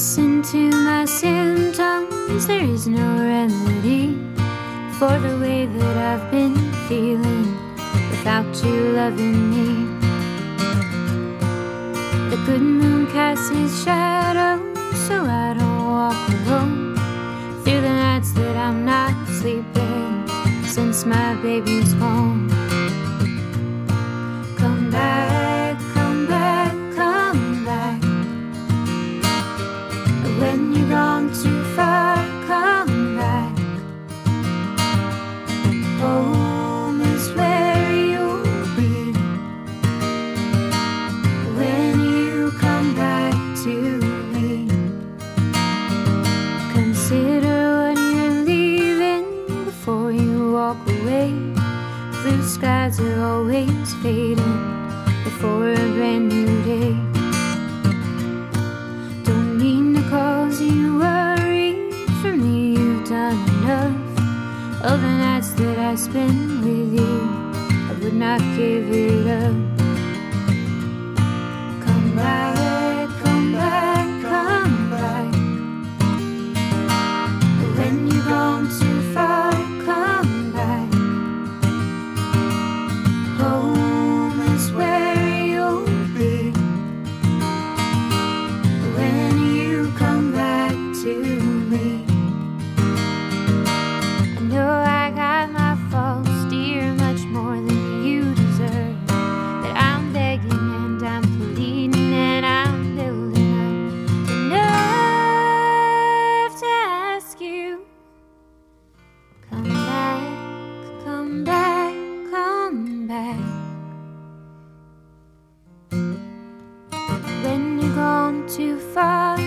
Listen to my symptoms, there is no remedy for the way that I've been feeling without you loving me. The good moon casts its shadow so I don't walk alone through the nights that I'm not sleeping since my baby's gone. Come back, come back, come back. When you're gone too far, come back. Home is where you'll be when you come back to me. Consider what you're leaving before you walk away. Blue skies are always fading before a brand new day. Don't mean to cause you worry, for me you've done enough. All the nights that I spend with you, I would not give it up. Come back, come back, come back. When you're gone too far, come back. Home is where you'll be when you come back to me. I know I got my faults, dear, much more than you deserve. But I'm begging and I'm pleading and I'm building up enough to ask you. Come back, come back, come back. When you're gone too far,